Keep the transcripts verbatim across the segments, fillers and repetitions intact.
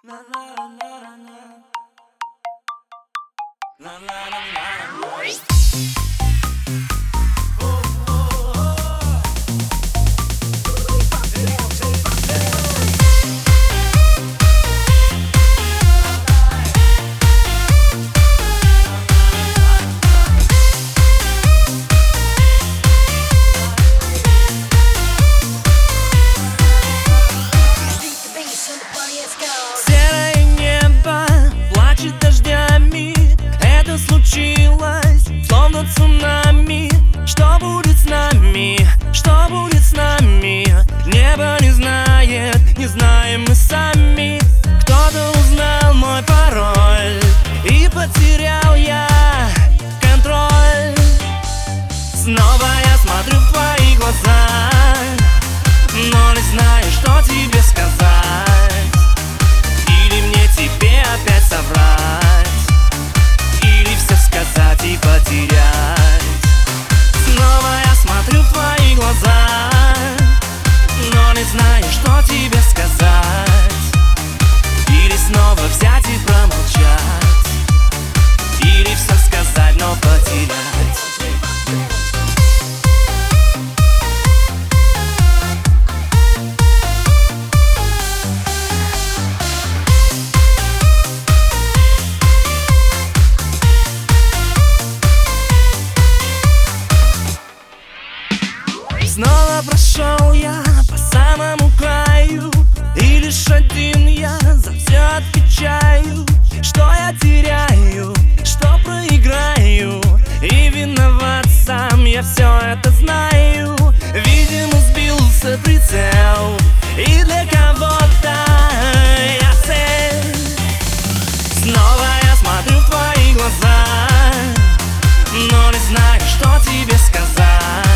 Серое небо плачет дождями. Это случилось, словно цунами. Что будет с нами? Что будет с нами? Небо не знает, не знаем мы сами. Кто-то узнал мой пароль, и потерял я контроль. Снова я смотрю в твои глаза, но не знаю, что тебе сказать. Или мне тебе опять соврать, или все сказать и потерять. Снова я смотрю в твои глаза, но не знаю, что тебе сказать. Или снова взять и промолчать, или все сказать, но потерять. Снова прошел я по самому краю, и лишь один я за все отвечаю. Что я теряю, что проиграю, и виноват сам, я все это знаю. Видимо, сбился прицел, и для кого-то я цель. Снова я смотрю в твои глаза, но не знаю, что тебе сказать.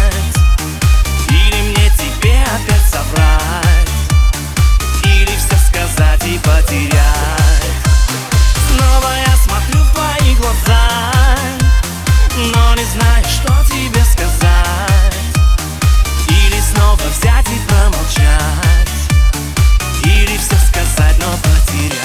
Опять соврать, или все сказать и потерять. Снова я смотрю в твои глаза, но не знаю, что тебе сказать. Или снова взять и промолчать, или все сказать, но потерять.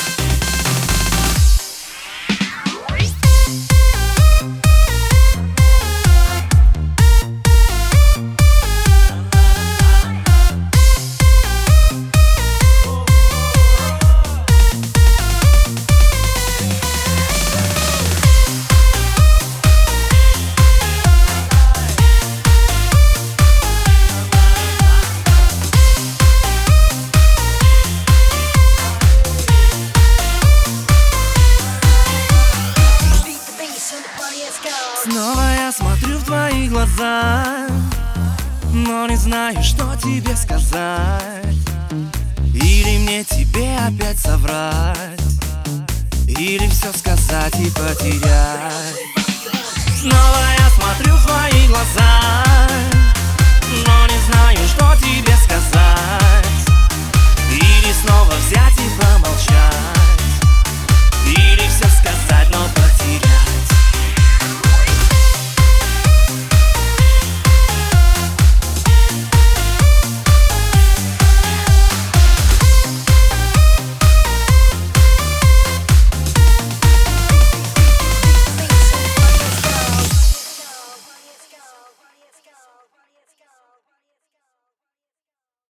Снова я смотрю в твои глаза, но не знаю, что тебе сказать. Или мне тебе опять соврать, или все сказать и потерять. Снова я смотрю в твои глаза, но не знаю, что тебе